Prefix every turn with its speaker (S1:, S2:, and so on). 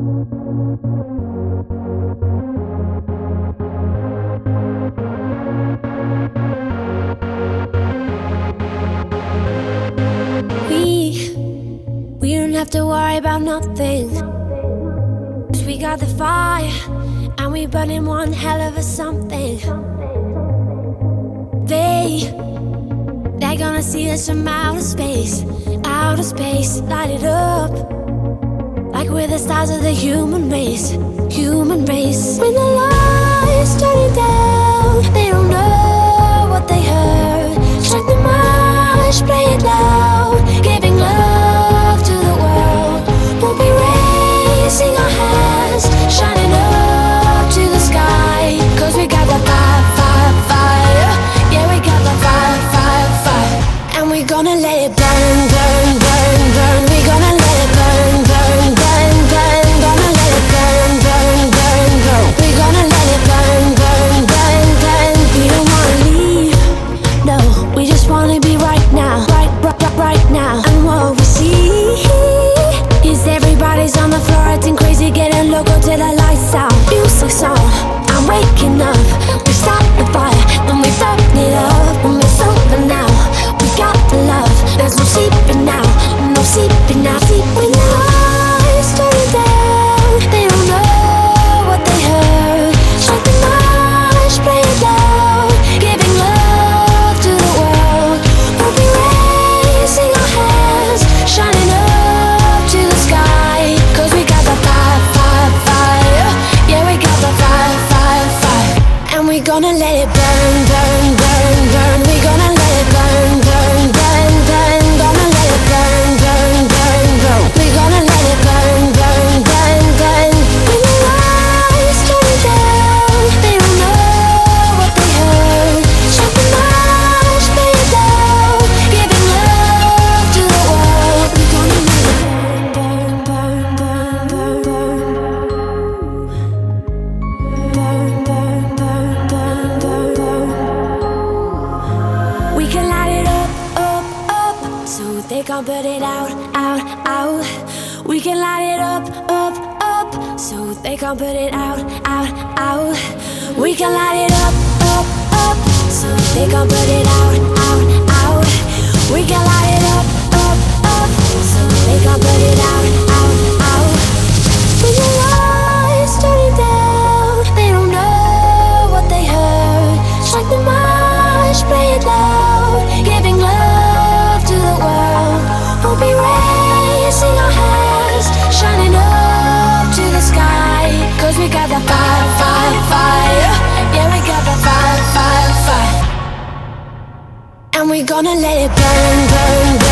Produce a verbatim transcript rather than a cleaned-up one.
S1: We, we don't have to worry about nothing. 'Cause we got the fire, and we burning one hell of a something. They, they're gonna see us from outer space, outer space, light it up. Like we're the stars of the human race, human race. When the lights turning down, they don't know what they heard. Strike the march, play it loud, giving love to the world. We'll be raising our hands, shining up to the sky. 'Cause we got the fire, fire, fire. Yeah, we got the fire, fire, fire. And we're gonna let it burn, burn, burn, burn. We're gonna let it burn, burn, burn, burn. Gonna let it burn, burn, burn, burn. We're gonna let it burn, burn, burn, burn. We don't wanna leave, no. We just wanna be right now, right, right, right, right now. And what we see is everybody's on the floor acting crazy, getting loco till the lights out. Music's on, I'm waking up. We start the fire, then we burn it up. When it's over now, we got the love. There's no sleeping now, no sleeping now. Sleep when the lights turn down. They don't know what they heard. Strike the march, play it loud, giving love to the world. We'll be raising our hands, shining up to the sky. 'Cause we got the fire, fire, fire. Yeah, we got the fire, fire, fire. And we're gonna let it burn, burn, burn, burn. We're gonna let it burn, burn, burn, burn. Gonna let it burn, burn, burn, burn. We're gonna let it burn, burn, burn, burn. When the lights turn down, they don't know what they heard. Strike the march, play it loud, giving love to the world. We're gonna let it burn, burn, burn, burn, burn, burn, burn, burn, burn, burn, burn. We can light it up, up, up, so they can't put it out, out, out. We can light it up, up, up, so they can't put it out, out, out. We can light it up, up, up, so they can't put it out, out, out. We can light it up, up, up, so they can't put it out, out, out. When the lights turn down, they don't know what they heard. Strike the march, play it loud, giving love to the world. We'll be raising our hands, shining up to the sky. 'Cause we got the fire, fire, fire. Yeah, we got the fire, fire, fire. And we're gonna let it burn, burn, burn.